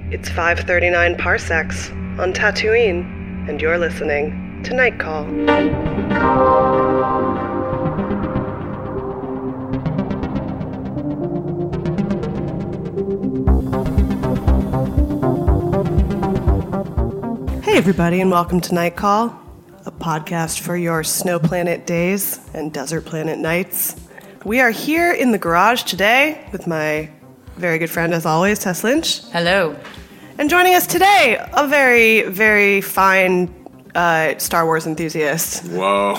It's 5:39 parsecs on Tatooine, and you're listening to Night Call. Hey everybody, and welcome to Night Call, a podcast for your snow planet days and desert planet nights. We are here in the garage today with my very good friend, as always, Tess Lynch. Hello. And joining us today, a very, very fine Star Wars enthusiast. Whoa.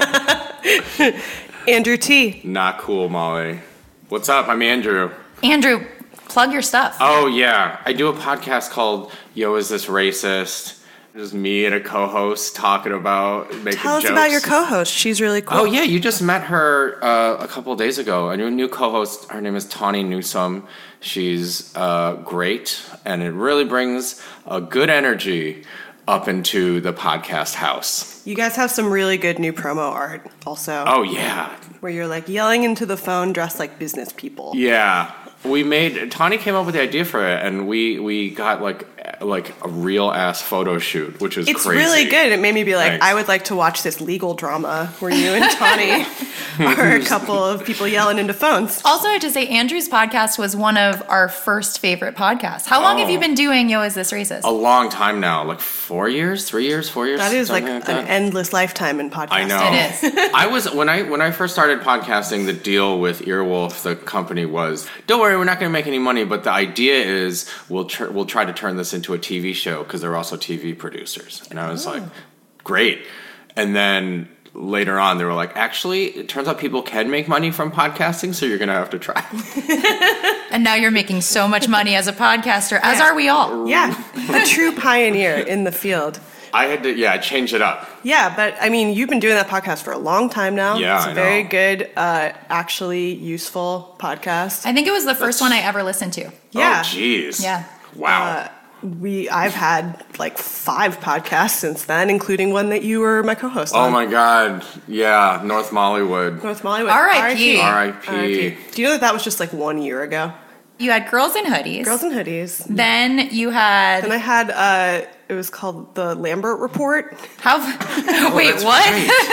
Andrew T. Not cool, Molly. What's up? I'm Andrew. Andrew, plug your stuff. Oh, yeah. I do a podcast called Yo, Is This Racist? Just me and a co-host talking about making jokes. Tell us about your co-host. She's really cool. Oh, yeah. You just met her a couple of days ago. A new co-host. Her name is Tawny Newsome. She's great, and it really brings a good energy up into the podcast house. You guys have some really good new promo art also. Oh, yeah. Where you're like yelling into the phone dressed like business people. Yeah. Tawny came up with the idea for it, and we got like a real ass photo shoot, which is it's crazy. It's really good. It made me be like, Thanks. I would like to watch this legal drama where you and Tawny are a couple of people yelling into phones. Also, I have to say, Andrew's podcast was one of our first favorite podcasts. How long have you been doing Yo, Is This Racist? A long time now, like 4 years, 3 years, 4 years. That is like an endless lifetime in podcasting. I know. It is. I was when I first started podcasting, the deal with Earwolf, the company, was don't worry, we're not going to make any money, but the idea is we'll try to turn this into a TV show because they're also TV producers. And I was like, great. And then later on, they were like, actually, it turns out people can make money from podcasting, so you're going to have to try. And now you're making so much money as a podcaster, as are we all. Yeah, a true pioneer in the field. I had to, change it up. Yeah, but I mean, you've been doing that podcast for a long time now. Yeah, it's a very good, actually useful podcast. I think it was the first one I ever listened to. Yeah. Oh, jeez. Yeah. Wow. I've had like 5 podcasts since then, including one that you were my co-host on. Oh my God. Yeah. North Mollywood. North Mollywood. R.I.P. R.I.P. Do you know that was just like 1 year ago? You had Girls in Hoodies. Girls in Hoodies. Then you had... And I had, it was called The Lambert Report. How? Wait, what?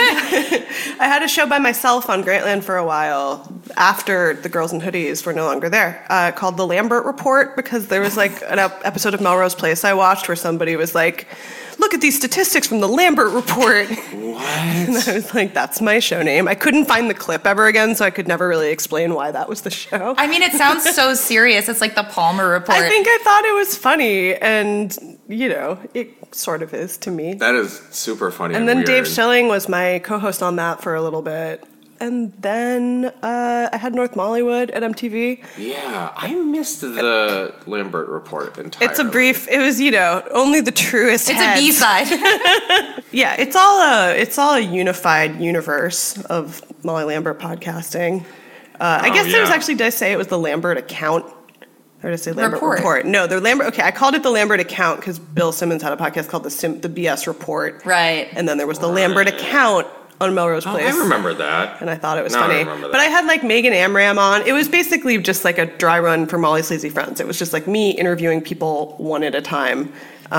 I had a show by myself on Grantland for a while after the Girls in Hoodies were no longer there, called The Lambert Report, because there was like an episode of Melrose Place I watched where somebody was like, look at these statistics from the Lambert Report. What? And I was like, that's my show name. I couldn't find the clip ever again, so I could never really explain why that was the show. I mean, it sounds so serious. It's like the Palmer Report. I think I thought it was funny, and, you know, it sort of is to me. That is super funny. And then weird. Dave Schilling was my co-host on that for a little bit. And then I had North Mollywood at MTV. Yeah, I missed the Lambert Report entirely. It's a brief, it was, you know, only the truest It's heads. a B-side. Yeah, it's all a unified universe of Molly Lambert podcasting. I guess there was actually, did I say it was the Lambert account? Or did I say Lambert Report? No, the Lambert, okay, I called it the Lambert account because Bill Simmons had a podcast called the BS Report. Right. And then there was the Lambert account on Melrose Place. I remember that. And I thought it was No, I funny. remember that. But I had like Megan Amram on. It was basically just like a dry run for Molly's Sleazy Friends. It was just like me interviewing people one at a time.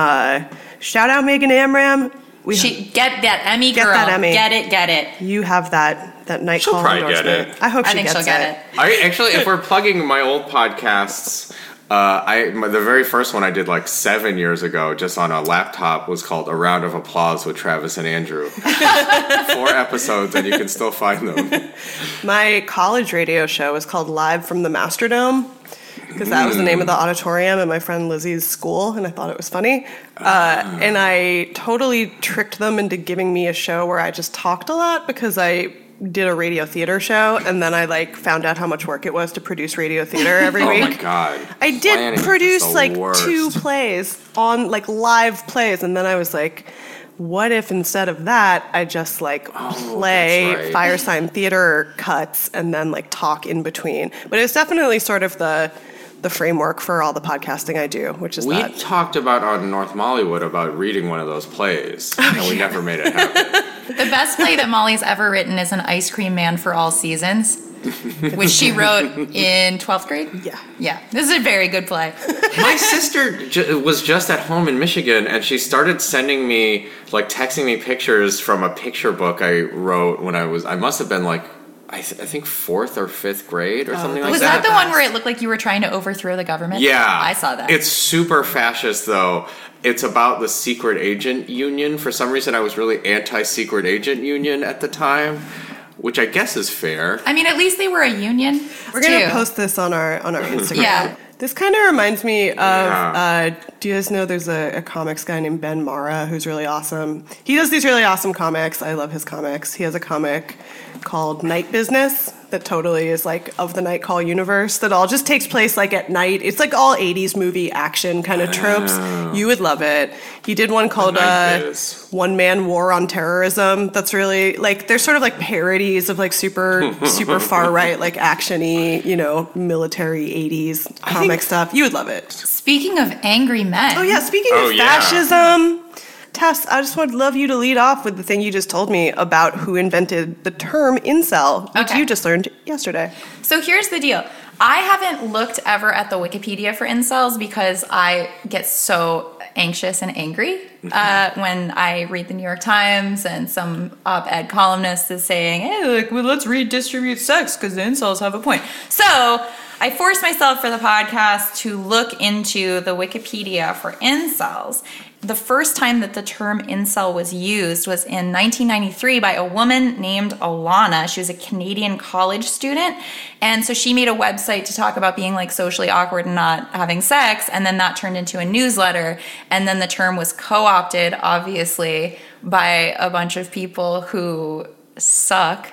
Shout out Megan Amram. Get that Emmy, Get girl. that Emmy. Get it. You have that night She'll call probably get endorsement. it. I hope I she think gets she'll get it. I actually, if we're plugging my old podcasts, the very first one I did like 7 years ago, just on a laptop, was called A Round of Applause with Travis and Andrew. 4 episodes, and you can still find them. My college radio show was called Live from the Masterdome, because that was the name of the auditorium at my friend Lizzie's school, and I thought it was funny. And I totally tricked them into giving me a show where I just talked a lot, because I did a radio theater show, and then I like found out how much work it was to produce radio theater every week. Oh my God. I did Planning is produce the like worst. 2 plays on like live plays, and then I was like, what if instead of that I just like play that's right. Fire Sign Theater cuts and then like talk in between? But it was definitely sort of the framework for all the podcasting I do, which is We that. talked about on North Mollywood about reading one of those plays, and we never made it happen. The best play that Molly's ever written is An Ice Cream Man for All Seasons, which she wrote in 12th grade. Yeah. Yeah, this is a very good play. My sister was just at home in Michigan, and she started sending me, like, texting me pictures from a picture book I wrote when I must have been, like, I think 4th or 5th grade or something like that. Was that the one where it looked like you were trying to overthrow the government? Yeah. I saw that. It's super fascist, though. It's about the secret agent union. For some reason, I was really anti-secret agent union at the time, which I guess is fair. I mean, at least they were a union. We're going to post this on our Instagram. Yeah. This kind of reminds me of, do you guys know there's a comics guy named Ben Mara who's really awesome? He does these really awesome comics. I love his comics. He has a comic called Night Business that totally is like of the Night Call universe that all just takes place like at night. It's like all 80s movie action kind of tropes. You would love it. He did one called One Man War on Terrorism. That's really like, they're sort of like parodies of like super far right, like action-y, military 80s comic stuff. You would love it. Speaking of angry men. Oh yeah, speaking of fascism, Tess, I just would love you to lead off with the thing you just told me about who invented the term incel, which you just learned yesterday. So here's the deal. I haven't looked ever at the Wikipedia for incels because I get so anxious and angry when I read the New York Times and some op-ed columnist is saying, hey, let's redistribute sex because the incels have a point. So I forced myself for the podcast to look into the Wikipedia for incels. The first time that the term incel was used was in 1993 by a woman named Alana. She was a Canadian college student. And so she made a website to talk about being like socially awkward and not having sex. And then that turned into a newsletter. And then the term was co-opted, obviously, by a bunch of people who suck.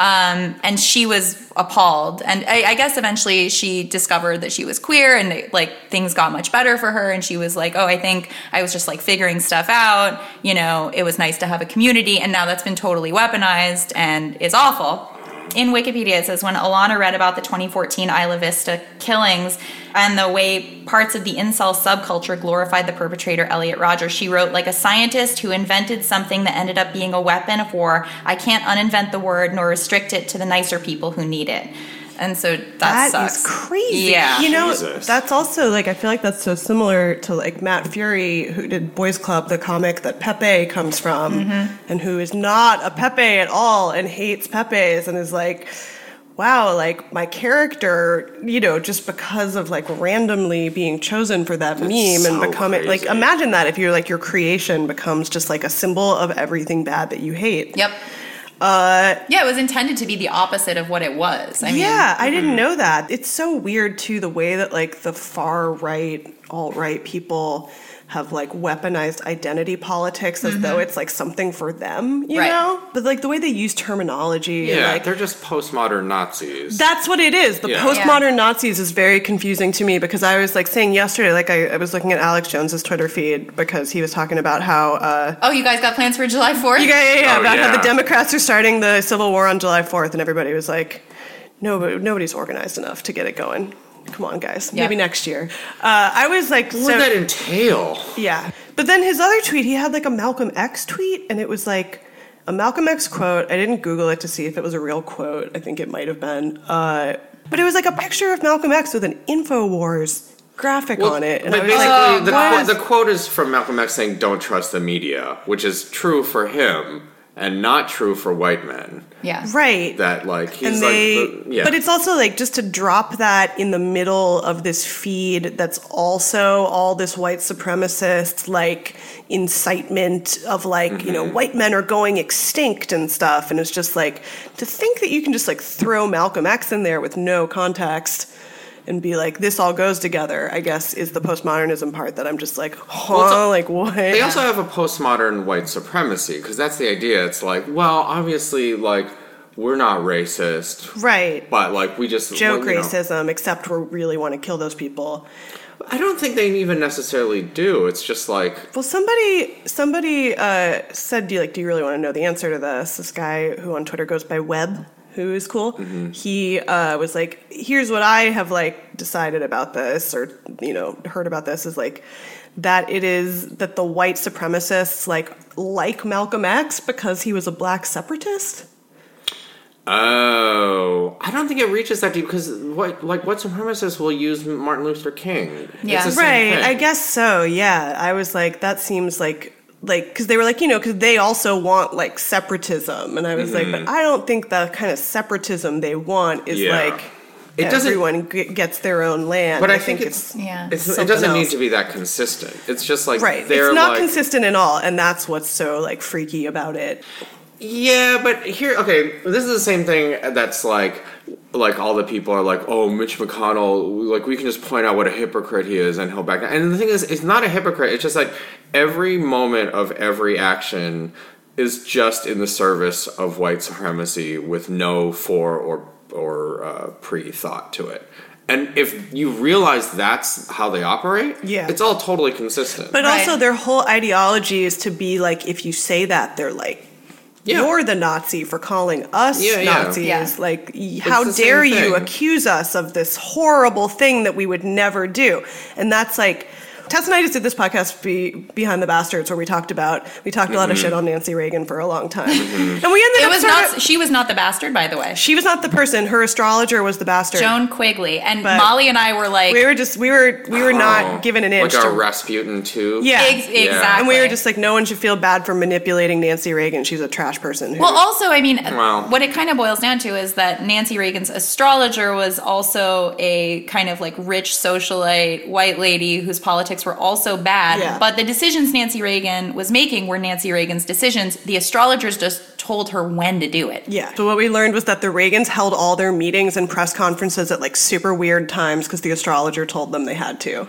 And she was appalled. And I guess eventually she discovered that she was queer and things got much better for her. And she was like, oh, I think I was just like figuring stuff out. It was nice to have a community. And now that's been totally weaponized and is awful. In Wikipedia, it says, when Alana read about the 2014 Isla Vista killings and the way parts of the incel subculture glorified the perpetrator, Elliot Rodgers, she wrote, like a scientist who invented something that ended up being a weapon of war, I can't uninvent the word nor restrict it to the nicer people who need it. And so that sucks. Is crazy. Yeah. Jesus. That's also I feel like that's so similar to Matt Fury, who did Boys Club, the comic that Pepe comes from, and who is not a Pepe at all and hates Pepes and is like, wow, my character, just because of randomly being chosen for that meme and becoming imagine that if you're your creation becomes just a symbol of everything bad that you hate. Yep. It was intended to be the opposite of what it was. I didn't know that. It's so weird too, the way that the far right, alt-right people have weaponized identity politics as though it's something for them, you know? But the way they use terminology. Yeah, and, they're just postmodern Nazis. That's what it is. The postmodern Nazis is very confusing to me because I was saying yesterday, I was looking at Alex Jones's Twitter feed because he was talking about how. Oh, you guys got plans for July 4th? About how the Democrats are starting the Civil War on July 4th, and everybody was like, no, but nobody's organized enough to get it going. Come on, guys. Maybe next year. I was what would that entail? Yeah. But then his other tweet, he had a Malcolm X tweet, and it was a Malcolm X quote. I didn't Google it to see if it was a real quote. I think it might have been. But it was a picture of Malcolm X with an InfoWars graphic on it. And but I was basically, the quote is from Malcolm X saying, don't trust the media, which is true for him and not true for white men. Yeah. Right. That he's But it's also just to drop that in the middle of this feed that's also all this white supremacist incitement of white men are going extinct and stuff, and it's just to think that you can just throw Malcolm X in there with no context and be this all goes together, I guess, is the postmodernism part that I'm just what? They also have a postmodern white supremacy, because that's the idea. It's obviously, we're not racist. Right. But, we just... joke racism, except we really want to kill those people. I don't think they even necessarily do. It's just Well, somebody said, do you really want to know the answer to this? This guy who on Twitter goes by Webb, who is cool. He was here's what I have decided about this, or heard about this, is that it is that the white supremacists like Malcolm X because he was a black separatist. Oh, I don't think it reaches that deep because white supremacists will use Martin Luther King. Yeah. It's the same Right, thing. I guess so, yeah. I was like, that seems like, because they were like, because they also want, like, separatism. And I was like, but I don't think the kind of separatism they want is, Yeah. like, It doesn't- everyone gets their own land. But I think it's Yeah. it something doesn't need else. to be that consistent. It's just like Right, they're it's not like, consistent at all, and that's what's so, like, freaky about it. Yeah, but here, okay, this is the same thing that's like all the people are like, oh, Mitch McConnell, like we can just point out what a hypocrite he is and he'll back down. And the thing is, it's not a hypocrite. It's just like every moment of every action is just in the service of white supremacy with no or pre-thought to it. And if you realize that's how they operate, Yeah. it's all totally consistent. But Right. also, their whole ideology is to be like, if you say that, they're like, Yeah. you're the Nazi for calling us Yeah, yeah. Nazis. Yeah. Like, how the same dare you thing. accuse us of this horrible thing that we would never do? And that's like, Tess and I just did this podcast, Behind the Bastards, where we talked a lot of shit on Nancy Reagan for a long time. And we ended It up was sort not. of- She was not the bastard, by the way. she was not the person. Her astrologer was the bastard. Joan Quigley and But- Molly and I were like, We were not given an inch like to a Rasputin too. Yeah. exactly. And we were just like, no one should feel bad for manipulating Nancy Reagan. She's a trash person. Well, also, I mean, Well- what it kind of boils down to is that Nancy Reagan's astrologer was also a kind of like rich socialite white lady whose politics were also bad. Yeah. But the decisions Nancy Reagan was making were Nancy Reagan's decisions. The astrologers just told her when to do it. Yeah. So what we learned was that the Reagans held all their meetings and press conferences at like super weird times because the astrologer told them they had to,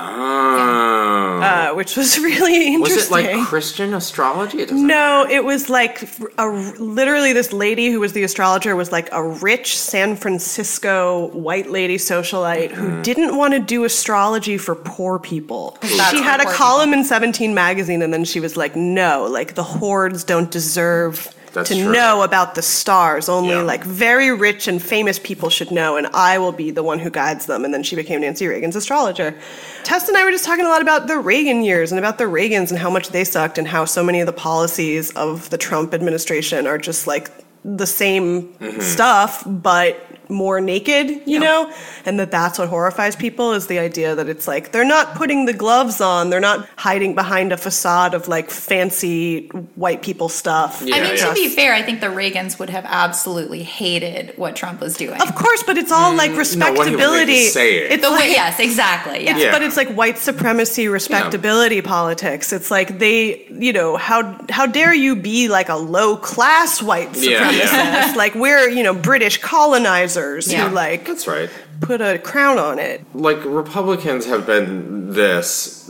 Oh. which was really Was interesting. it like Christian astrology? It doesn't No, it was like literally this lady who was the astrologer was like a rich San Francisco white lady socialite who didn't want to do astrology for poor people. that's She for had a poor column in 17 magazine and then she was like, no, like the hordes don't deserve That's to true. know about the stars. Only Yeah. like very rich and famous people should know and I will be the one who guides them. And then she became Nancy Reagan's astrologer. Tess and I were just talking a lot about the Reagan years and about the Reagans and how much they sucked and how so many of the policies of the Trump administration are just like the same stuff, but more naked, you know? And that's what horrifies people is the idea that it's like, they're not putting the gloves on, they're not hiding behind a facade of like fancy white people stuff. Yeah, I mean, yeah. to be fair, I think the Reagans would have absolutely hated what Trump was doing. Of course, but it's all like what he would respectability. make you say it. It's The like, way, yes, exactly. Yeah. Yeah. But it's like white supremacy, respectability politics. It's like they, how dare you be like a low class white Yeah, supremacist? yeah. Like we're, British colonizers Yeah. who like That's right. put a crown on it. Like Republicans have been this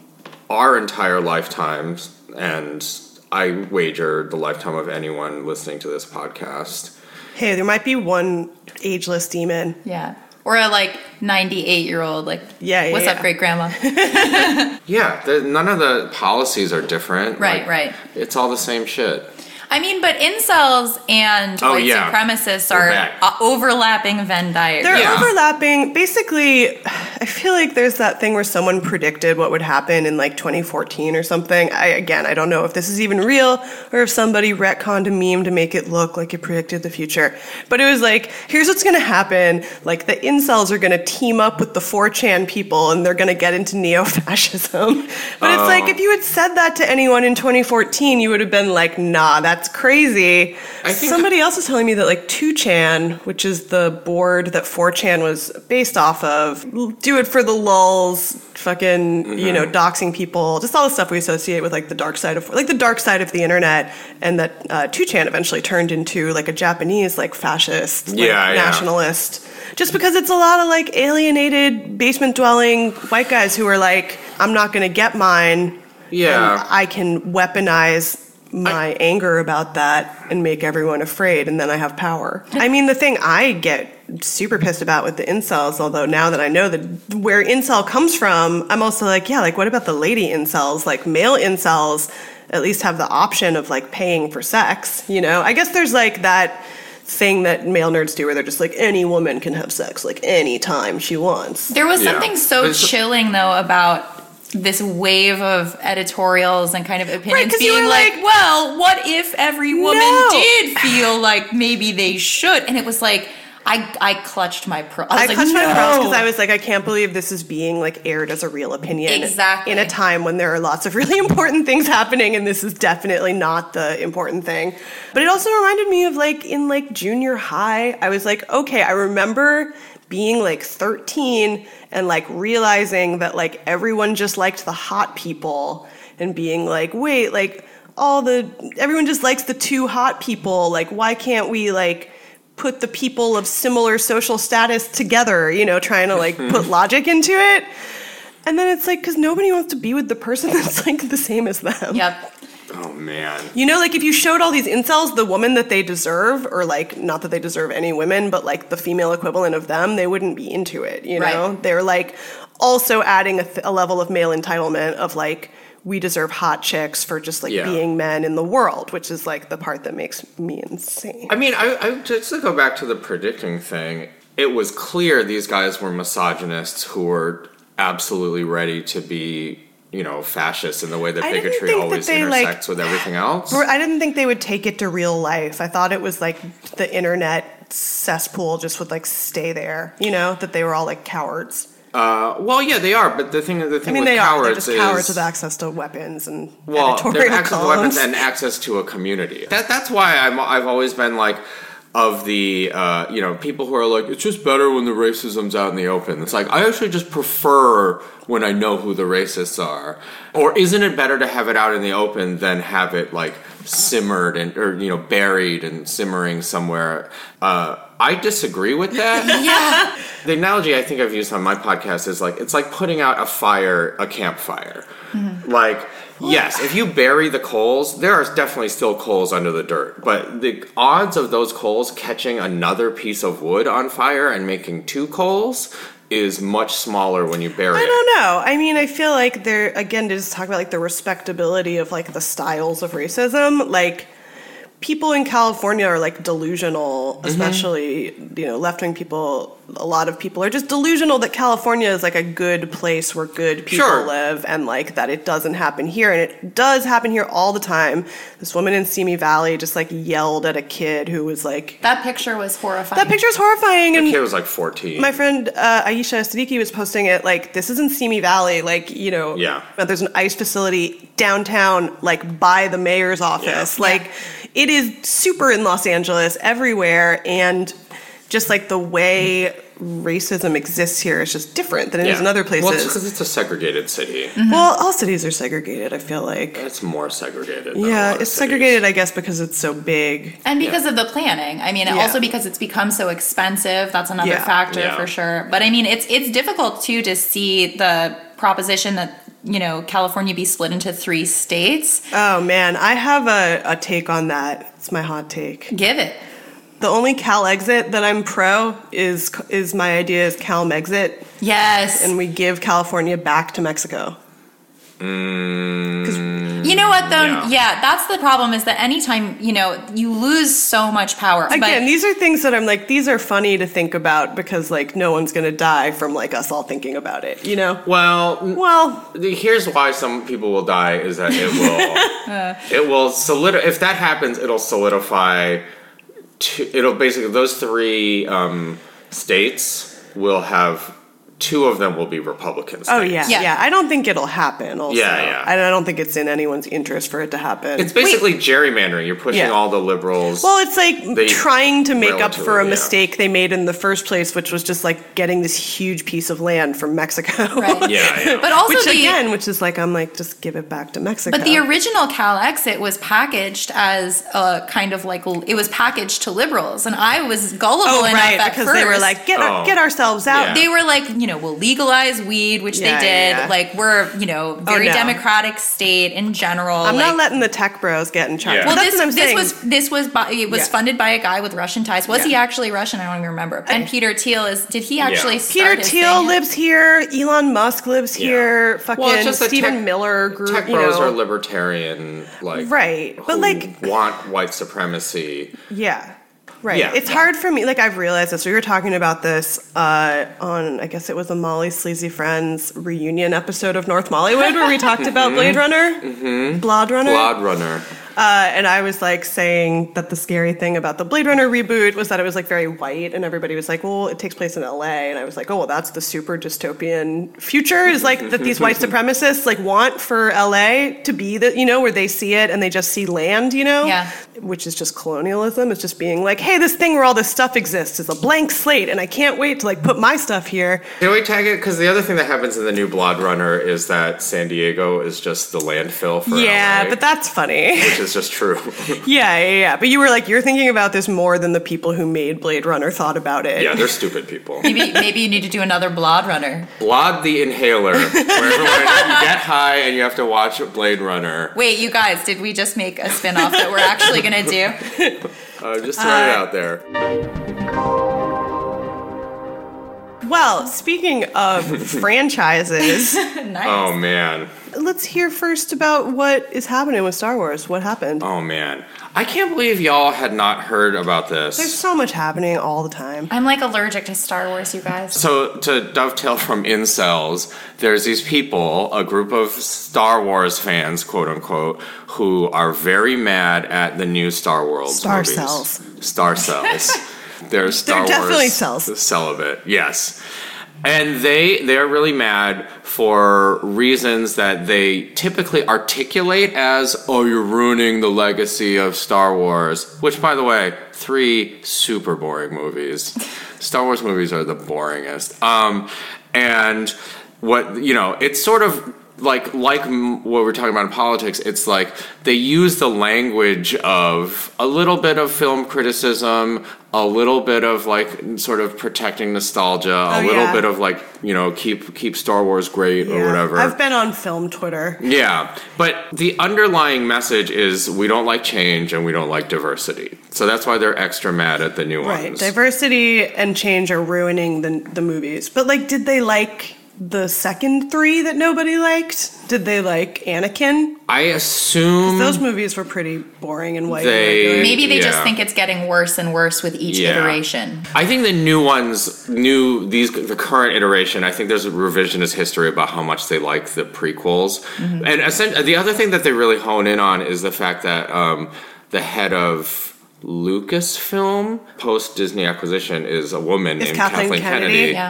our entire lifetimes, and I wager the lifetime of anyone listening to this podcast. Hey, there might be one ageless demon. Yeah. Or a like 98-year-old, like, Yeah, what's yeah. up, great grandma? Yeah, none of the policies are different. Right, Like, right. It's all the same shit. I mean, but incels and Oh, white yeah. supremacists We're are back. overlapping Venn diagrams. They're Yeah. overlapping. Basically, I feel like there's that thing where someone predicted what would happen in like 2014 or something. I don't know if this is even real or if somebody retconned a meme to make it look like it predicted the future. But it was like, here's what's going to happen. Like the incels are going to team up with the 4chan people and they're going to get into neo-fascism. But it's like, if you had said that to anyone in 2014, you would have been like, nah, that's crazy. I think- Somebody else was telling me that like 2chan, which is the board that 4chan was based off of, do it for the lulz, fucking, doxing people, just all the stuff we associate with like the dark side of the internet, and that 2chan eventually turned into like a Japanese like fascist, like, Yeah, yeah. nationalist. Just because it's a lot of like alienated basement dwelling white guys who are like, I'm not going to get mine. Yeah. And I can weaponize my anger about that and make everyone afraid, and then I have power. I mean, the thing I get super pissed about with the incels, although now that I know that where incel comes from, I'm also like, yeah, like what about the lady incels? Like male incels at least have the option of like paying for sex, I guess there's like that thing that male nerds do where they're just like, any woman can have sex like any time she wants. There was Yeah. something so But it's- chilling, though, about this wave of editorials and kind of opinions 'cause you being were like, like, well, what if every woman No. did feel like maybe they should? And it was like, I clutched my pearl. I was like, clutched my no. pearls because I was like, I can't believe this is being like aired as a real opinion. Exactly. In a time when there are lots of really important things happening, and this is definitely not the important thing. But it also reminded me of like in like junior high, I was like, okay, I remember being like 13 and like realizing that like everyone just liked the hot people and being like, wait, like everyone just likes the two hot people. Like, why can't we like put the people of similar social status together, trying to like put logic into it. And then it's like, because nobody wants to be with the person that's like the same as them. Yep. Oh, man. Like if you showed all these incels the woman that they deserve, or like, not that they deserve any women, but like the female equivalent of them, they wouldn't be into it, Right. They're like also adding a level of male entitlement of like, we deserve hot chicks for just like being men in the world, which is like the part that makes me insane. I mean, I just to go back to the predicting thing, it was clear these guys were misogynists who were absolutely ready to be, fascists in the way that I didn't bigotry think that always they, intersects with everything else. I didn't think they would take it to real life. I thought it was like the internet cesspool just would like stay there, that they were all like cowards. Well, yeah, they are, but the thing with They're cowards just cowards with access to weapons and they have editorial access to columns. weapons and access to a community. That's why I've always been like, of the people who are like, it's just better when the racism's out in the open. It's like, I actually just prefer when I know who the racists are. Or isn't it better to have it out in the open than have it like simmered or buried and simmering somewhere? I disagree with that. Yeah. The analogy I think I've used on my podcast is like, it's like putting out a campfire. Mm-hmm. Like, yes, if you bury the coals, there are definitely still coals under the dirt. But the odds of those coals catching another piece of wood on fire and making two coals is much smaller when you bury it. I don't know. I mean, I feel like they're, again, to just talk about like the respectability of like the styles of racism, like people in California are like delusional, especially, left-wing people. A lot of people are just delusional that California is like a good place where good people live, and like that it doesn't happen here. And it does happen here all the time. This woman in Simi Valley just like yelled at a kid who was like... That picture was horrifying. That picture's horrifying. The and kid was like 14. My friend Aisha Siddiqui was posting it like, this is in Simi Valley, like, there's an ICE facility downtown, like by the mayor's office. Yeah. Like, it is super in Los Angeles, everywhere, and just like the way racism exists here is just different than it is in other places. Well, it's because it's a segregated city. Mm-hmm. Well, all cities are segregated, I feel like. It's more segregated than a Yeah, lot of it's cities. segregated, I guess, because it's so big. And because of the planning. I mean, also because it's become so expensive. That's another factor for sure. But I mean, it's difficult too to see the proposition that, California be split into 3 states. Oh, man. I have a take on that. It's my hot take. Give it. The only Cal exit that I'm pro is my idea is Cal Megxit, Yes. and we give California back to Mexico. You know what, though? Yeah, that's the problem, is that anytime, you lose so much power. Again, these are things that I'm like, these are funny to think about because, like, no one's going to die from, like, us all thinking about it, Well, here's why some people will die is that it will solidify. If that happens, it'll solidify. It'll basically, those 3 states will have. 2 of them will be Republican states. Oh, yeah. I don't think it'll happen, also. Yeah. I don't think it's in anyone's interest for it to happen. It's basically gerrymandering. You're pushing all the liberals. Well, it's like trying to make up for a yeah. mistake they made in the first place, which was just like getting this huge piece of land from Mexico. Right. Yeah. But also which is like, I'm like, just give it back to Mexico. But the original Cal exit was packaged as a kind of like, it was packaged to liberals. And I was gullible enough at because first. they were like, get ourselves out. Yeah. They were like, we'll legalize weed, which they did. Yeah. Like, we're, very democratic state in general. I'm not letting the tech bros get in charge. Yeah. Well, Well, that's what I'm saying. this was funded by a guy with Russian ties. Was he actually Russian? I don't even remember. And Peter Thiel did he actually start Peter his Thiel thing? lives here. Elon Musk lives here. Fucking Well, it's just that Stephen Miller group. Tech bros are libertarian, like right, but who like want white supremacy. Yeah. Right. Yeah. It's hard for me. Like, I've realized this. We were talking about this on, I guess it was a Molly Sleazy Friends reunion episode of North Mollywood where we talked about Blade Runner. Mm-hmm. Blade Runner. Blade Runner. And I was like saying that the scary thing about the Blade Runner reboot was that it was like very white, and everybody was like, well, it takes place in LA. And I was like, oh, well, that's the super dystopian future, is like that these white supremacists like want for LA to be the, where they see it and they just see land, Yeah. which is just colonialism. It's just being like, hey, this thing where all this stuff exists is a blank slate, and I can't wait to like put my stuff here. Can we tag it? Because the other thing that happens in the new Blade Runner is that San Diego is just the landfill for LA, But that's funny. which is just true. Yeah. But you were like, you're thinking about this more than the people who made Blade Runner thought about it. Yeah, they're stupid people. Maybe you need to do another Blade Runner. Blade the Inhaler, where everyone you get high and you have to watch Blade Runner. Wait, you guys, did we just make a spin-off that we're actually going to do? Just throwing it out there. Well, speaking of franchises, Nice. Oh man. let's hear first about what is happening with Star Wars. What happened? Oh man. I can't believe y'all had not heard about this. There's so much happening all the time. I'm like allergic to Star Wars, you guys. So to dovetail from incels, there's these people, a group of Star Wars fans, quote unquote, who are very mad at the new Star Wars Star movies. cells. Star cells. They're Star Wars definitely cells. celibate. Yes. And they're really mad for reasons that they typically articulate as, oh, you're ruining the legacy of Star Wars. Which, by the way, 3 super boring movies. Star Wars movies are the boringest. And what, it's sort of like what we're talking about in politics, it's like they use the language of a little bit of film criticism, a little bit of like sort of protecting nostalgia, a little bit of like, keep Star Wars great or whatever. I've been on film Twitter. Yeah, but the underlying message is we don't like change and we don't like diversity. So that's why they're extra mad at the new Right. ones. Diversity and change are ruining the movies. But like, did they like the second 3 that nobody liked? Did they like Anakin? I assume Those movies were pretty boring and white They- and regular. Maybe they just Yeah. think it's getting worse and worse with each Yeah. iteration. I think the new ones, the current iteration, I think there's a revisionist history about how much they like the prequels. Mm-hmm. And the other thing that they really hone in on is the fact that the head of Lucasfilm, post-Disney acquisition, is a woman named Kathleen Kennedy. Yeah.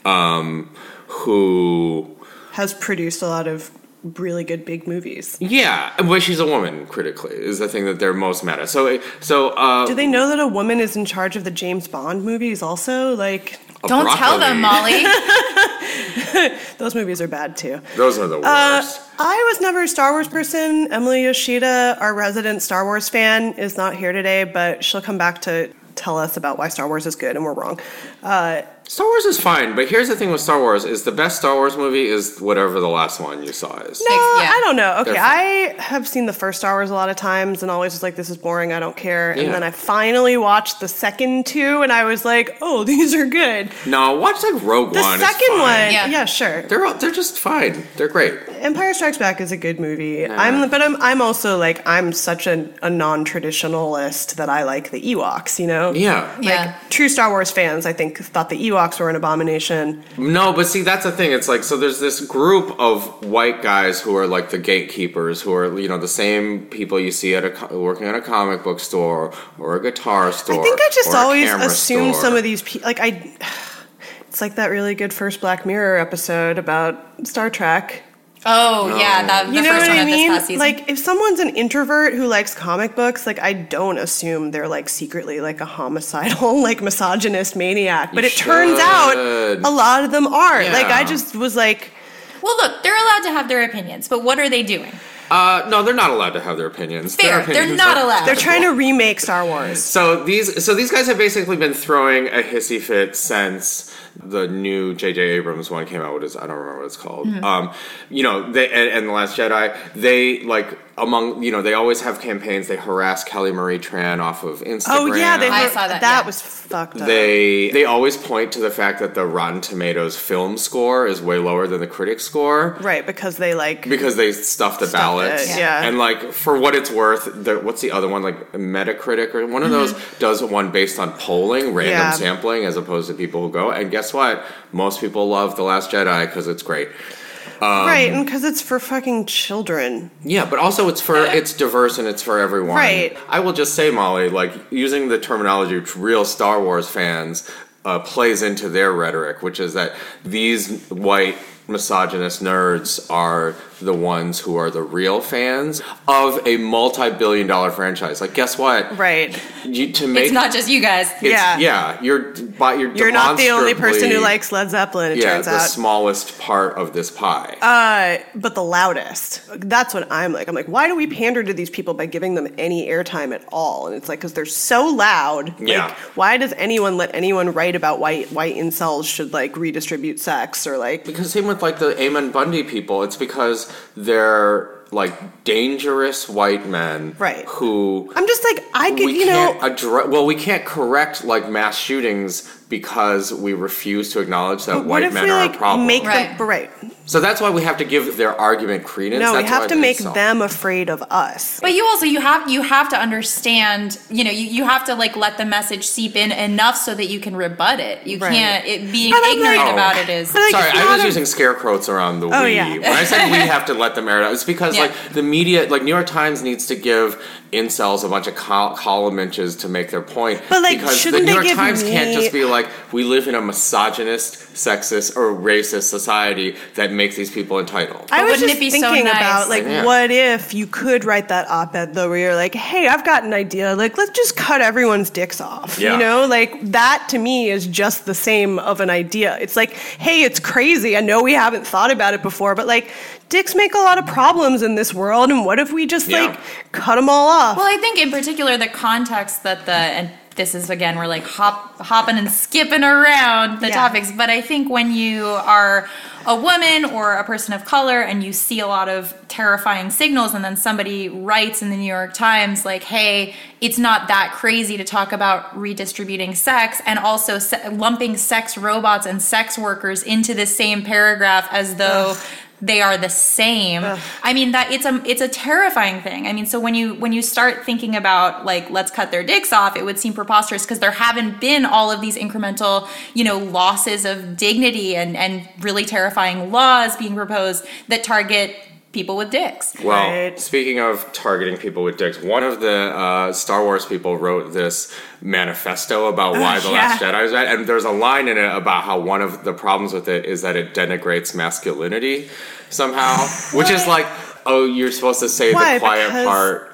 Who has produced a lot of really good big movies. Yeah, but she's a woman, critically, is the thing that they're most mad at. So Do they know that a woman is in charge of the James Bond movies also? Like, Don't tell them, Molly. those movies are bad too. Those are the worst. I was never a Star Wars person. Emily Yoshida, our resident Star Wars fan, is not here today, but she'll come back to tell us about why Star Wars is good and we're wrong. Star Wars is fine, but here's the thing with Star Wars is the best Star Wars movie is whatever the last one you saw is. No, Yeah. I don't know. Okay, They're I have seen the first Star Wars a lot of times and always was like, this is boring, I don't care. Yeah. And then I finally watched the second 2 and I was like, oh, these are good. No, watch like Rogue The One. second it's fine. one, Yeah. yeah, sure. They're just fine. They're great. Empire Strikes Back is a good movie. I'm also like, I'm such a non-traditionalist that I like the Ewoks, Yeah. Yeah. Like, true Star Wars fans, I think, thought the Ewoks were an abomination. No, but see, that's the thing. It's like, so there's this group of white guys who are like the gatekeepers, who are, the same people you see at working at a comic book store or a guitar store. I think I just or a always camera assume store. some of these people, it's like that really good first Black Mirror episode about Star Trek. Oh, yeah. The You know first what one I of this mean? past season. Like, if someone's an introvert who likes comic books, like, I don't assume they're, like, secretly, like, a homicidal, like, misogynist maniac. But You it turns out should. a lot of them are. Yeah. Like, I just was like, well, look, they're allowed to have their opinions, but what are they doing? No, they're not allowed to have their opinions. Fair. Their opinions They're not are- allowed. they're trying to remake Star Wars. So these guys have basically been throwing a hissy fit since the new J.J. Abrams one came out. I don't remember what it's called. Mm-hmm. They and The Last Jedi, they they always have campaigns. They harass Kelly Marie Tran off of Instagram. Oh yeah, I saw that. That yeah. was fucked up. They always point to the fact that the Rotten Tomatoes film score is way lower than the critic score. Right, because they stuff the ballots. Yeah. And for what it's worth, what's the other one? Like Metacritic or one of those does one based on polling, random sampling, as opposed to people who go. And guess what? Most people love The Last Jedi because it's great. Right, and because it's for fucking children. Yeah, but also it's diverse and it's for everyone. Right. I will just say, Molly, using the terminology real Star Wars fans plays into their rhetoric, which is that these white misogynist nerds are the ones who are the real fans of a multi-billion-dollar franchise. Guess what? Right. It's not just you guys. You're not the only person who likes Led Zeppelin, it turns out. The smallest part of this pie. But the loudest. That's what I'm like. I'm like, why do we pander to these people by giving them any airtime at all? And it's because they're so loud. Yeah. Why does anyone let anyone write about white incels should redistribute sex or Because same with the Ammon Bundy people, it's because they're dangerous white men, right? Who I'm just we can't correct mass shootings because we refuse to acknowledge that white men are a problem. Right. So that's why we have to give their argument credence. No, we have to make them afraid of us. But you have to understand, you have to let the message seep in enough so that you can rebut it. You can't being ignorant about it is. Sorry, I was using scare quotes around the we. Yeah. When I said we have to let them air it out, it's because the media, New York Times needs to give incels a bunch of column inches to make their point. But because the New York Times can't just be we live in a misogynist, sexist, or racist society that makes these people entitled. I was Wouldn't just it be thinking so nice? about what if you could write that op-ed though, where you're like, hey, I've got an idea. Let's just cut everyone's dicks off. Yeah. That to me is just the same of an idea. It's hey, it's crazy. I know we haven't thought about it before, but dicks make a lot of problems in this world, and what if we just cut them all off? Well, I think in particular the context that and this is again we're hopping and skipping around the topics, but I think when you are a woman or a person of color and you see a lot of terrifying signals and then somebody writes in the New York Times hey, it's not that crazy to talk about redistributing sex and also lumping sex robots and sex workers into the same paragraph as though they are the same. Ugh. I mean that it's a terrifying thing. I mean, so when you start thinking about let's cut their dicks off, it would seem preposterous because there haven't been all of these incremental, losses of dignity and really terrifying laws being proposed that target people with dicks. Well, speaking of targeting people with dicks, one of the Star Wars people wrote this manifesto about why The Last Jedi was bad, and there's a line in it about how one of the problems with it is that it denigrates masculinity somehow, which is you're supposed to say the quiet part.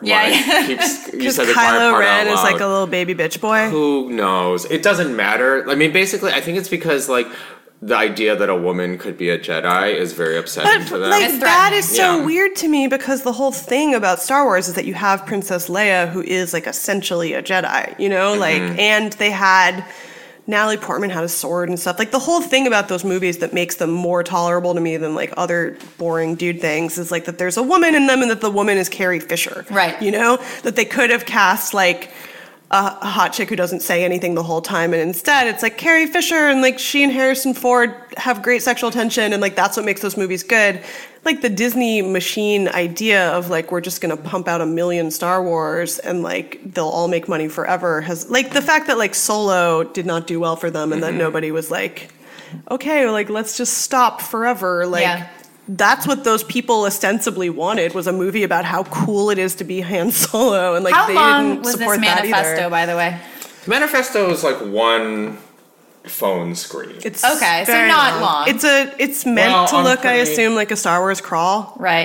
You said the quiet Kylo part Ren out loud. is a little baby bitch boy. Who knows? It doesn't matter. I mean, basically, I think it's because the idea that a woman could be a Jedi is very upsetting to them. That is so weird to me because the whole thing about Star Wars is that you have Princess Leia who is essentially a Jedi, and they had Natalie Portman had a sword and stuff. The whole thing about those movies that makes them more tolerable to me than other boring dude things is that there's a woman in them and that the woman is Carrie Fisher. Right. That they could have cast a hot chick who doesn't say anything the whole time, and instead it's Carrie Fisher and she and Harrison Ford have great sexual tension, and that's what makes those movies good. The Disney machine idea of we're just gonna pump out 1 million Star Wars and they'll all make money forever has the fact that Solo did not do well for them and that nobody was okay, let's just stop forever. That's what those people ostensibly wanted, was a movie about how cool it is to be Han Solo, and how they long didn't was support this that manifesto, either. by the way? The manifesto is one phone screen. It's okay, so not long. It's meant to look, I assume, like a Star Wars crawl. Right.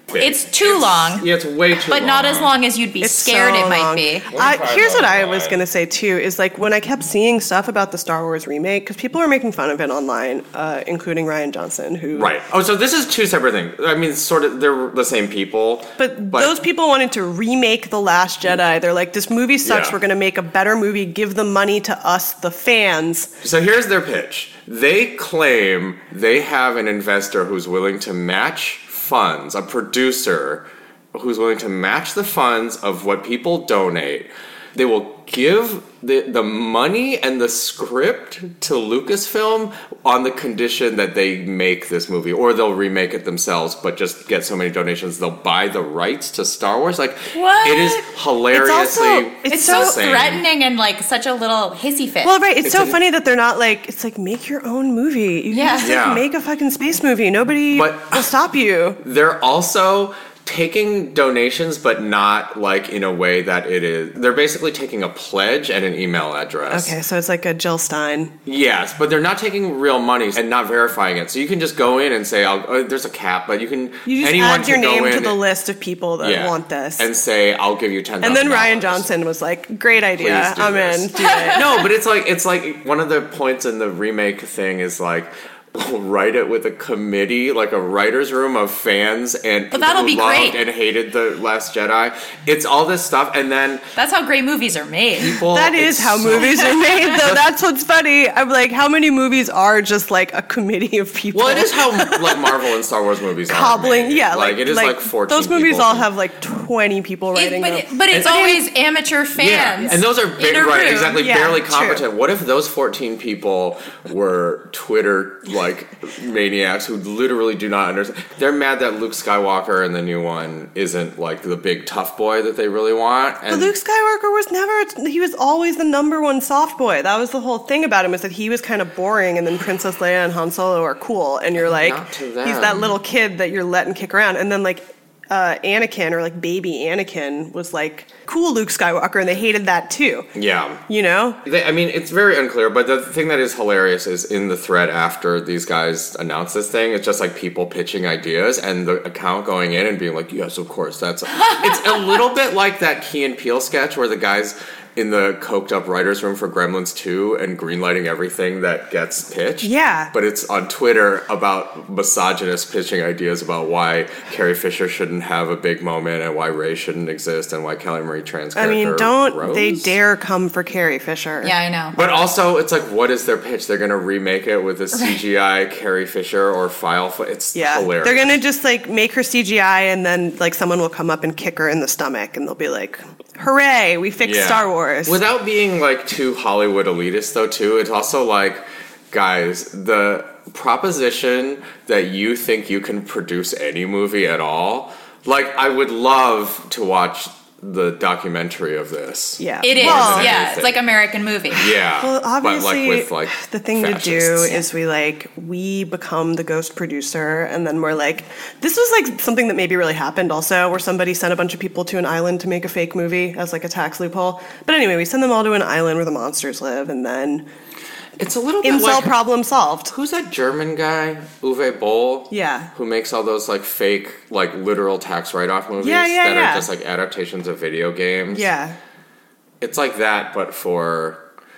It's too long. Yeah, it's way too long. But not as long as you'd be scared so it might long. be. Here's what I was going to say, too, is like when I kept seeing stuff about the Star Wars remake, because people were making fun of it online, including Ryan Johnson, who... Right. Oh, so this is two separate things. I mean, sort of, they're the same people. But those people wanted to remake The Last Jedi. They're like, this movie sucks. Yeah. We're going to make a better movie. Give the money to us, the fans. So here's their pitch. They claim they have an investor who's willing to match funds, a producer who's willing to match the funds of what people donate. They will give the money and the script to Lucasfilm on the condition that they make this movie, or they'll remake it themselves, but just get so many donations they'll buy the rights to Star Wars. Like, What? it is hilariously It's so insane. threatening and like such a little hissy fit. Well, right. It's It's so an- funny that they're not like, it's like, make your own movie. You Yeah. can just like, Yeah. make a fucking space movie. Nobody But- will stop you. They're also taking donations, but not like in a way that it is. They're basically taking a pledge and an email address. Okay, so it's like a Jill Stein. Yes, but they're not taking real money and not verifying it. So you can just go in and say, there's a cap, but you can. You just anyone add your can go name to in the list of people that yeah, want this. and say, I'll give you $10,000. And then Ryan Johnson was like, great idea. Please do I'm this. in. Do it. No, but it's like one of the points in the remake thing is like, we'll write it with a committee, like a writer's room of fans and people that'll who be loved great. and hated The Last Jedi. It's all this stuff, and then That's how great movies are made. people. That is it's how so- movies are made, though. That's what's funny. I'm like, how many movies are just like a committee of people? Well, it is how like Marvel and Star Wars movies are cobbling. made. Yeah, like it is like 14. Those movies people. all have like 20 people writing them. But it's always amateur fans. Yeah, and those are in a right, room. exactly, Yeah, barely true. competent. What if those 14 people were Twitter like maniacs who literally do not understand? They're mad that Luke Skywalker in the new one isn't like the big tough boy that they really want. And But Luke Skywalker was never, he was always the number one soft boy. That was the whole thing about him, is that he was kind of boring, and then Princess Leia and Han Solo are cool. And you're like, Not to he's them. that little kid that you're letting kick around. And then like Anakin, or like baby Anakin, was like cool Luke Skywalker, and they hated that too. yeah. You know? I mean, it's very unclear, but the thing that is hilarious is in the thread after these guys announced this thing, it's just like people pitching ideas and the account going in and being like, yes, of course, that's... It's a little bit like that Key and Peele sketch where the guys in the coked up writer's room for Gremlins 2 and greenlighting everything that gets pitched. Yeah. But it's on Twitter about misogynists pitching ideas about why Carrie Fisher shouldn't have a big moment and why Rey shouldn't exist and why Kelly Marie Tran's I character mean, don't Rose. they dare come for Carrie Fisher. Yeah, I know. But also, it's like, what is their pitch? They're going to remake it with a CGI Carrie Fisher or it's Yeah, hilarious. they're gonna just like make her CGI, and then like someone will come up and kick her in the stomach, and they'll be like, "Hooray, we fixed Yeah. Star Wars." Without being like too Hollywood elitist, though, too, it's also like, guys, the proposition that you think you can produce any movie at all, like, I would love to watch the documentary of this. Yeah, It is, Well, yeah. anything. It's like American movie. Yeah. Well, but obviously, like with like the thing to do fascists. is we become the ghost producer, and then we're like, this was like something that maybe really happened also, where somebody sent a bunch of people to an island to make a fake movie as like a tax loophole. But anyway, we send them all to an island where the monsters live, and then It's a little bit incel like... problem solved. Who's that German guy? Uwe Boll? Yeah. Who makes all those like fake, like literal tax write-off movies Yeah, that yeah. are just like adaptations of video games? Yeah. It's like that, but for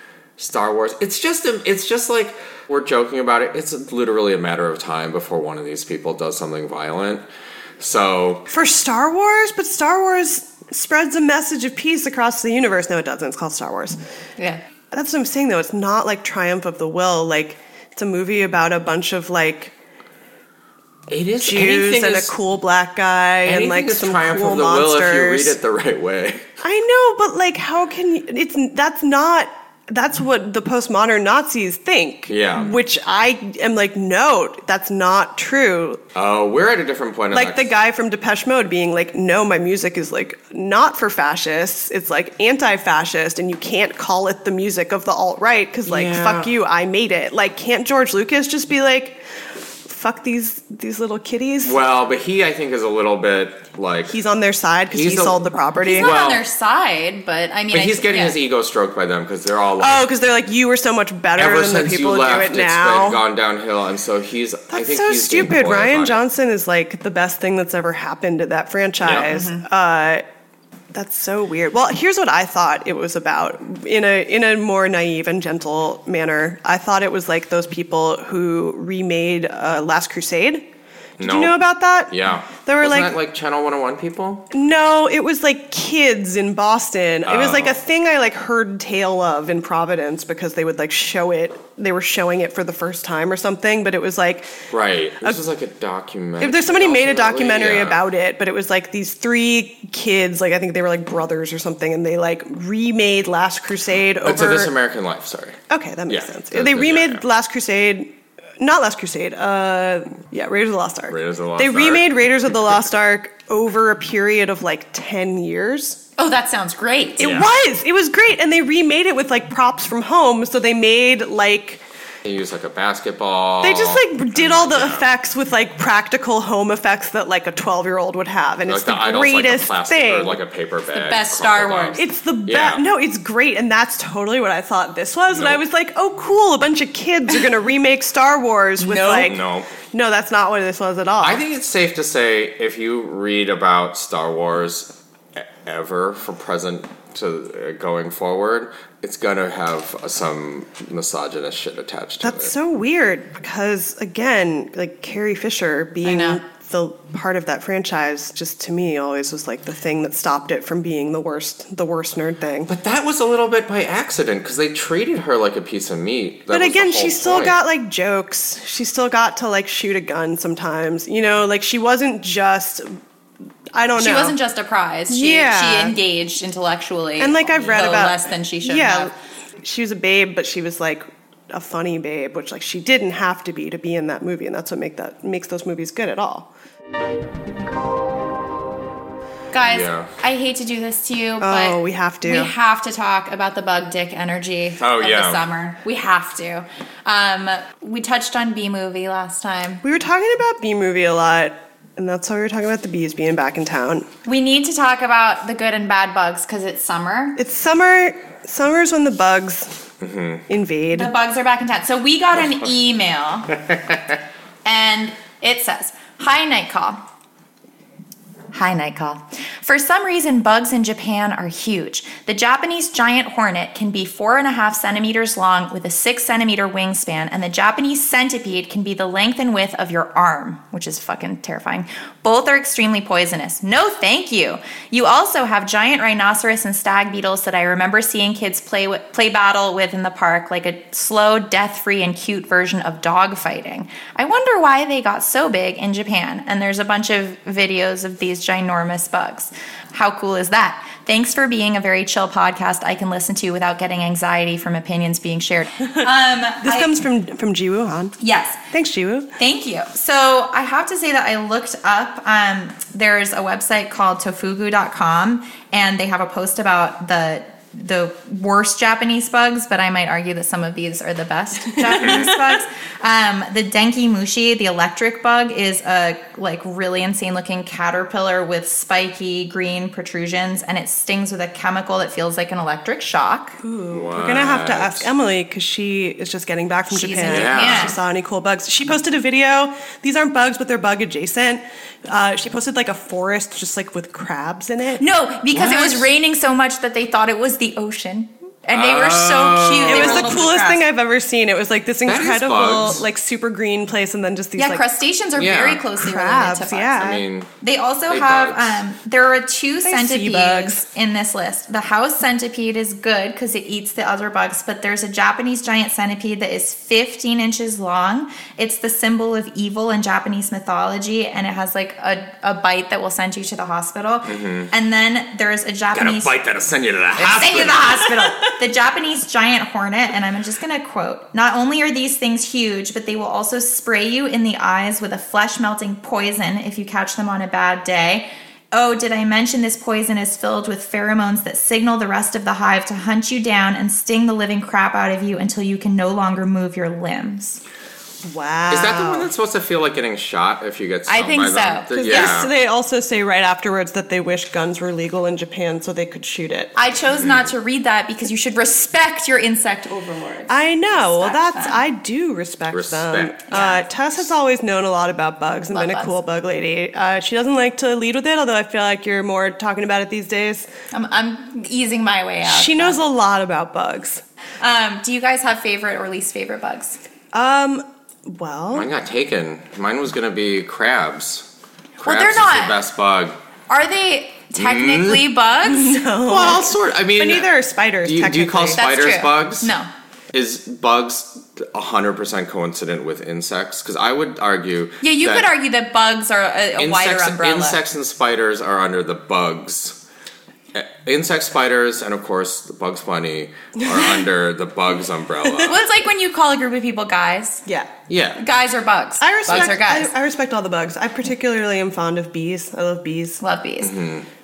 Star Wars. It's just like, we're joking about it. It's literally a matter of time before one of these people does something violent. So For Star Wars, but Star Wars spreads a message of peace across the universe. No, it doesn't. It's called Star Wars. Yeah. That's what I'm saying, though. It's not like Triumph of the Will. Like, it's a movie about a bunch of like it is Jews and a cool black guy and like is some Triumph cool of the Will if you read monsters. it the right way. I know, but like, how can you? That's what the postmodern Nazis think. Yeah. Which I am like, no, that's not true. Oh, we're at a different point. Like the guy from Depeche Mode being like, no, my music is like not for fascists. It's like anti-fascist, and you can't call it the music of the alt-right because like, Yeah. fuck you, I made it. Like, can't George Lucas just be like, fuck these little kitties? Well, but he, I think, is a little bit like... He's on their side because he He's a- sold the property. He's not Well- on their side, but I mean, But he's getting yeah. his ego stroked by them because they're all like... Oh, because they're like, you were so much better Ever than the since you people who do left, it now. it's gone downhill, and so he's... I That's think so he's being stupid. coy Ryan about it. Johnson is like the best thing that's ever happened to that franchise. That's so weird. Well, here's what I thought it was about in a more naive and gentle manner. I thought it was like those people who remade Last Crusade. Did you know about that? Yeah. There were Wasn't that like Channel 101 people? No, it was like kids in Boston. It was like a thing I like heard tale of in Providence because they would like show it. They were showing it for the first time or something, but it was like Right. This was like a documentary. if there's somebody made a ultimately, documentary yeah. about it, but it was like these 3 kids, like I think they were like brothers or something, and they like remade Last Crusade over. It's a This American Life, sorry. Okay, that makes Yeah, sense. the- They the- remade yeah. Last Crusade. Not Last Crusade. Raiders of the Lost Ark. Raiders of the Lost They Ark. remade Raiders of the Lost Ark over a period of like 10 years. Oh, that sounds great. It was great, and they remade it with like props from home. So they made like They used like a basketball. they just like did all the Yeah. effects with like practical home effects that like a 12-year-old would have, and Like it's the idol's greatest like a plastic thing. or like a paper bag. best Star crumpled up. Wars. It's the best. Yeah. No, it's great, and that's totally what I thought this was. And I Nope. was like, oh, cool, a bunch of kids are gonna remake Star Wars with Nope. like. No. No, that's not what this was at all. I think it's safe to say if you read about Star Wars ever from present to going forward, it's gonna have some misogynist shit attached to it. That's so weird because, again, like Carrie Fisher being know. the part of that franchise, just to me always was like the thing that stopped it from being the worst nerd thing. But that was a little bit by accident because they treated her like a piece of meat. That But was again, the she whole still point. got like jokes. She still got to like shoot a gun sometimes. You know, like she wasn't just. I don't know. She wasn't just a prize. She Yeah. engaged intellectually. And like I've read though about less than she should yeah, have. she was a babe, but she was like a funny babe, which like she didn't have to be in that movie, and that's what makes those movies good at all. Guys, Yeah. I hate to do this to you, but we have to. We have to talk about the bug dick energy of the summer. We have to. We touched on B-movie last time. We were talking about B-movie a lot, and that's why we were talking about the bees being back in town. We need to talk about the good and bad bugs because it's summer. It's summer. Summer's when the bugs invade. The bugs are back in town. So we got an email, and it says, "Hi, Night Call. Hi, Night Call. For some reason, bugs in Japan are huge. The Japanese giant hornet can be 4.5 centimeters long with a 6 centimeter wingspan, and the Japanese centipede can be the length and width of your arm," which is fucking terrifying. "Both are extremely poisonous. No, thank you. You also have giant rhinoceros and stag beetles that I remember seeing kids play battle with in the park, like a slow, death-free, and cute version of dog fighting. I wonder why they got so big in Japan." And there's a bunch of videos of these ginormous bugs. How cool is that? Thanks for being a very chill podcast I can listen to without getting anxiety from opinions being shared. This comes from Jiwoo Han. Yes. Thanks, Jiwoo. Thank you. So I have to say that I looked up, there's a website called tofugu.com, and they have a post about the worst Japanese bugs, but I might argue that some of these are the best Japanese bugs. The denki mushi, the electric bug, is a like really insane looking caterpillar with spiky green protrusions, and it stings with a chemical that feels like an electric shock. We're gonna have to ask Emily because she is just getting back from She's Japan. in Japan. She saw any cool bugs. She posted a video. These aren't bugs, but they're bug adjacent. She posted like a forest just like with crabs in it. No, because it was What? raining so much that they thought it was the ocean. And they were so cute. It They was were the little coolest crabs. thing I've ever seen. It was like this is incredible, bugs. like super green place, and then just these Yeah, like crustaceans are Yeah. very closely crabs. related to bugs. Yeah, I mean, They also They have, bugs. there are 2 They sea centipedes bugs. in this list. The house centipede is good because it eats the other bugs, but there's a Japanese giant centipede that is 15 inches long. It's the symbol of evil in Japanese mythology, and it has like a bite that will send you to the hospital. And then there's a got a Japanese... bite that'll send you to the Send you to the hospital. hospital. The Japanese giant hornet, and I'm just going to quote, "Not only are these things huge, but they will also spray you in the eyes with a flesh-melting poison if you catch them on a bad day. Oh, did I mention this poison is filled with pheromones that signal the rest of the hive to hunt you down and sting the living crap out of you until you can no longer move your limbs." Wow. Is that the one that's supposed to feel like getting shot if you get stung I think by them? so. Yeah. They also say right afterwards that they wish guns were legal in Japan so they could shoot it. I chose not to read that because you should respect your insect overlords. I know. Well, Respect that's them. I do respect them. Respect. Tess has always known a lot about bugs and Love been a bugs. cool bug lady. She doesn't like to lead with it, although I feel like you're more talking about it these days. I'm easing my way out. She knows a lot about bugs. Do you guys have favorite or least favorite bugs? Well, Mine got taken. Mine was going to be crabs. Well, Crabs they're is not- the best bug. Are they technically bugs? Well, sort. I mean, but neither are spiders. do you call technically. That's spiders true. bugs? No. Is bugs 100% coincident with insects? Because I would argue. Yeah, you that could argue that bugs are a wider umbrella. Insects and spiders are under the bugs. Insect, spiders, and of course the Bugs Bunny are under the bugs umbrella. Well, it's like when you call a group of people guys. Yeah. Yeah. Guys are bugs. I respect. Bugs are guys. I respect all the bugs. I particularly am fond of bees. I love bees. Love bees.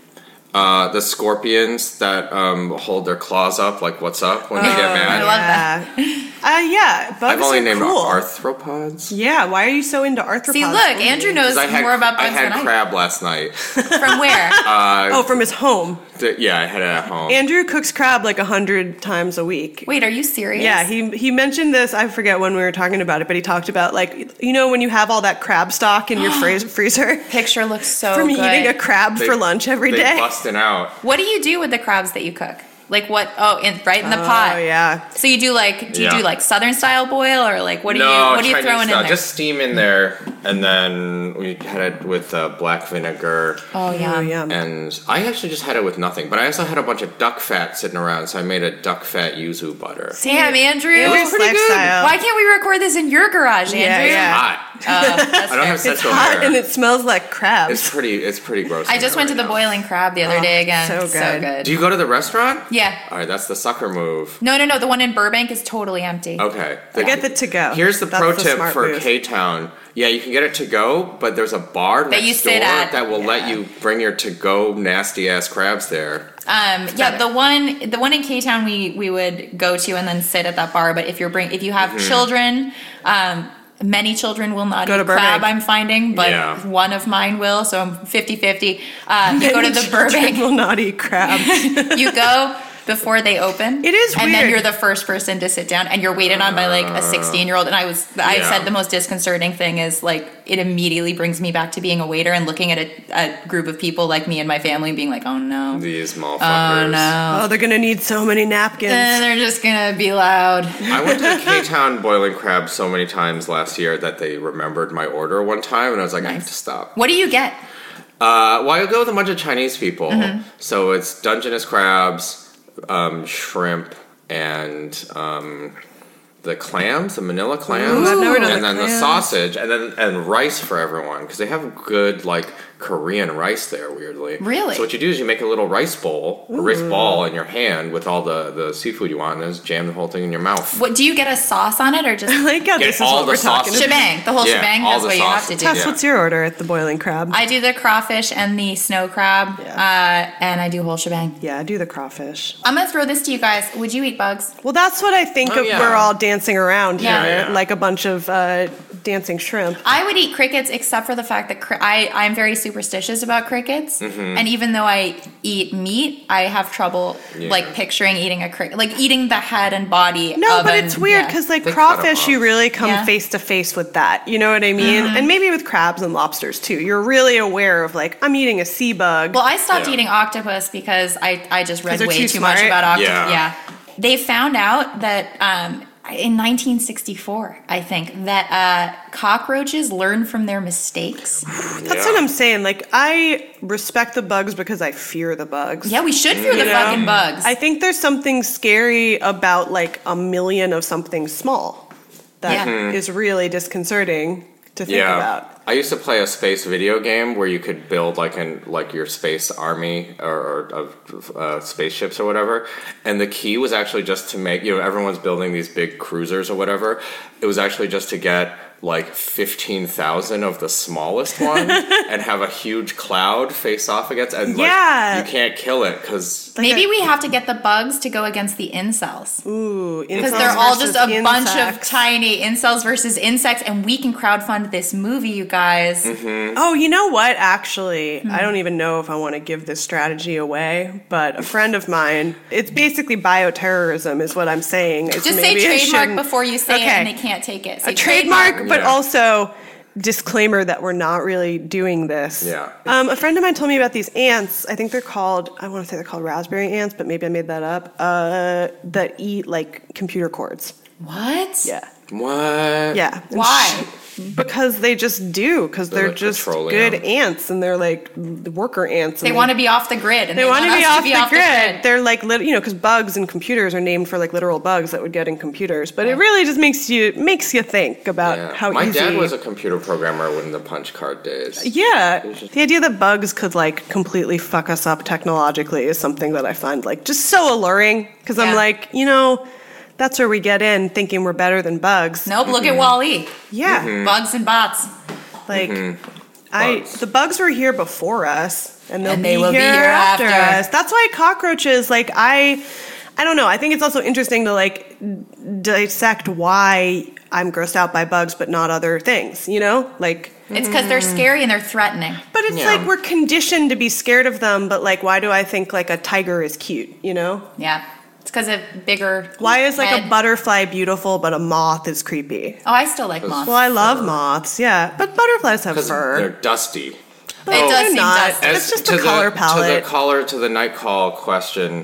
The scorpions that hold their claws up like "What's up" when they get mad. I love that. Yeah, bugs I've only are named cool. arthropods. Yeah, why are you so into arthropods? See, look, Andrew knows 'Cause I had, more about bugs I had than I crab last night. do. From where? Oh, from his home. Yeah, I had it at home. Andrew cooks crab like 100 times a week. Wait, are you serious? Yeah, he mentioned this. I forget when we were talking about it, but he talked about when you have all that crab stock in your freezer Picture looks so from good. eating a crab They- for lunch every they day. busting out. What do you do with the crabs that you cook? Like what? Oh, right in the pot. Oh yeah. So you do Yeah. do like Southern style boil or like what do No, you Chinese throwing in style. there? Just steam in there, and then we had it with black vinegar. oh yeah. Oh yeah. And I actually just had it with nothing, but I also had a bunch of duck fat sitting around, so I made a duck fat yuzu butter. Damn, Andrew. Andrew's pretty good. lifestyle. Why can't we record this in your garage, Andrew? Yeah. Hot. I don't have It's central hot air. and it smells like It's crabs. pretty gross. I in just there went to right the now. boiling crab the other day again. so good. Do you go to the restaurant? Yeah. All right, that's the sucker move. No. The one in Burbank is totally empty. Okay. I get the to go. Here's the That's pro the tip smart for move. K-Town. Yeah, you can get it to go, but there's a bar That next you sit door at. that will let you bring your to-go nasty ass crabs there. Yeah, the one in K Town we would go to and then sit at that bar. But if you have children, many children will not Go to eat crab. Burbank. I'm finding, but Yeah. one of mine will. So I'm 50-50. You go to the Burbank. will not eat crabs. You go before they open. It is and then weird. you're the first person to sit down, and you're waited on by like a 16-year-old. And I Yeah. said the most disconcerting thing is like it immediately brings me back to being a waiter and looking at a group of people like me and my family and being like, oh no, These motherfuckers. oh no. Oh, they're gonna need so many napkins. And they're just gonna be loud. I went to K-Town boiling crab so many times last year that they remembered my order one time, and I was like, I have to stop. What do you get? Well, I go with a bunch of Chinese people. Mm-hmm. So it's Dungeness crabs, shrimp, and the clams, the Manila clams, I've never done and the then the clams. sausage, and rice for everyone because they have good like Korean rice there. Weirdly, Really? So what you do is you make a little rice bowl, a rice ball in your hand with all the seafood you want, and then just jam the whole thing in your mouth. What do you get a sauce on it or just like how Get this is all what the we're talking sauces. about. shebang? The whole Yeah, shebang. all That's the what you have to sauces. do. Tess, Yeah. what's your order at the boiling crab? I do the crawfish and the snow crab, and I do whole shebang. Yeah, I do the crawfish. I'm gonna throw this to you guys. Would you eat bugs? Well, that's what I think Oh, of. yeah. We're all dancing around Yeah. here, Yeah. like a bunch of dancing shrimp. I would eat crickets, except for the fact that I'm very superstitious about crickets, and even though I eat meat, I have trouble Yeah. like picturing eating a cricket, like eating the head and body. No, of but an- it's weird yeah. because like They cut 'em crawfish, you off. really come Yeah. face to face with that. You know what I mean? And maybe with crabs and lobsters too. You're really aware of like I'm eating a sea bug. Well, I stopped Yeah. eating octopus because I just read they're way too too much smart? about octopus. Yeah. Yeah. They found out that in 1964, I think, that cockroaches learn from their mistakes. That's what I'm saying. Like I respect the bugs because I fear the bugs. Yeah, we should fear the know? fucking bugs. I think there's something scary about like a million of something small that is Yeah. really disconcerting to think Yeah, about. I used to play a space video game where you could build like your space army or of spaceships or whatever, and the key was actually just to make everyone's building these big cruisers or whatever. It was actually just to get like 15,000 of the smallest one and have a huge cloud face off against, and like, Yeah. you can't kill it because Maybe we have to get the bugs to go against the incels. Ooh, Because they're all just a bunch of tiny incels versus insects, and we can crowdfund this movie, you guys. Oh, you know what? Actually, I don't even know if I want to give this strategy away, but a friend of mine, it's basically bioterrorism is what I'm saying. It's Just say maybe I trademark shouldn't- before you say it, Okay. and they can't take it. Say A trademark, but Yeah. also disclaimer that we're not really doing this. Yeah. A friend of mine told me about these ants. I think they're called, I want to say they're called raspberry ants, but maybe I made that up, that eat like computer cords. What? Yeah. what? Yeah. And Why? because they just do, because they're like just petroleum. good ants, and they're like worker ants. They and want to be off the grid. And They want to be us off the grid. They're like, because bugs and computers are named for like literal bugs that would get in computers. But it really just makes you think about Yeah. how My easy. dad was a computer programmer in the punch card days. Yeah, the idea that bugs could like completely fuck us up technologically is something that I find like just so alluring. Because I'm Yeah. like, that's where we get in thinking we're better than bugs. Nope, look at Wall-E. Yeah, Bugs and bots. like Bugs. the bugs were here before us, and they'll And be they will be here here after after. us. That's why cockroaches, like I don't know. I think it's also interesting to like dissect why I'm grossed out by bugs, but not other things. Like. It's because they're scary and they're threatening. But it's Yeah. like we're conditioned to be scared of them, but like why do I think like a tiger is cute, Yeah. It's because of bigger. Why is like a head. butterfly beautiful but a moth is creepy? Oh, I still like moths. Well, I love moths, yeah. But butterflies have Because fur. they're dusty. But It does they're seem not. dusty. It's just the color palette. To the night call question,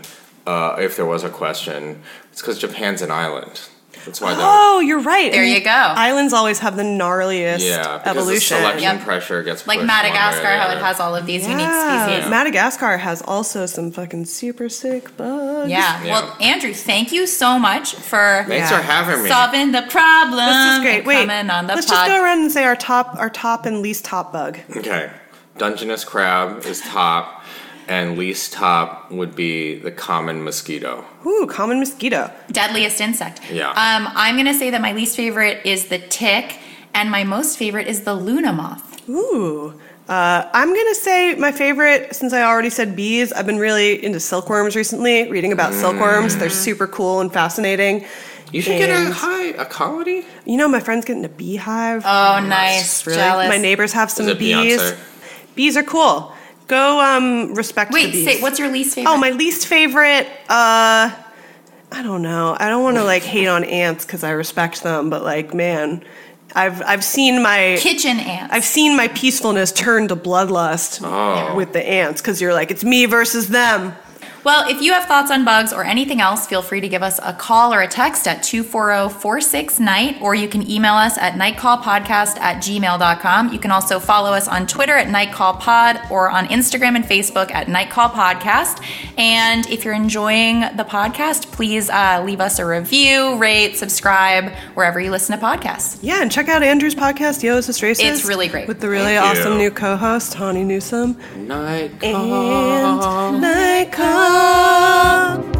if there was a question, it's because Japan's an island. That's why Oh, you're right. There And you go. Islands always have the gnarliest because evolution. the selection Yep. pressure gets Like pushed one way or Madagascar, the how it other. has all of these unique Yeah. species. Madagascar has also some fucking super sick bugs. Yeah. Yeah. Well, Andrew, thank you so much for Thanks Yeah. for having me. solving the problem. This is great. and Wait, coming on the let's pod. just go around and say our top and least top bug. Okay. Dungeness crab is top, and least top would be the common mosquito. Ooh, common mosquito. Deadliest insect. Yeah. I'm gonna say that my least favorite is the tick, and my most favorite is the Luna moth. Ooh. I'm going to say my favorite, since I already said bees, I've been really into silkworms recently, reading about silkworms. They're super cool and fascinating. You should get And- a colony. My friend's getting a beehive. Oh, nice. Really? Jealous. My neighbors have some Is it bees. Beyonce? Bees are cool. Go respect the Wait, bees. say what's your least favorite? Oh, my least favorite, I don't know. I don't want to like hate on ants because I respect them, but like, man, I've seen my kitchen ants. I've seen my peacefulness turn to bloodlust with the ants because you're like, it's me versus them. Well, if you have thoughts on bugs or anything else, feel free to give us a call or a text at 240-46-NIGHT, or you can email us at nightcallpodcast@gmail.com. You can also follow us on Twitter at nightcallpod or on Instagram and Facebook at nightcallpodcast. And if you're enjoying the podcast, please leave us a review, rate, subscribe, wherever you listen to podcasts. Yeah, and check out Andrew's podcast, Yo, Is This Racist? It's really great. With the really Thank awesome you. new co-host, Hani Newsome. Night And Night Call.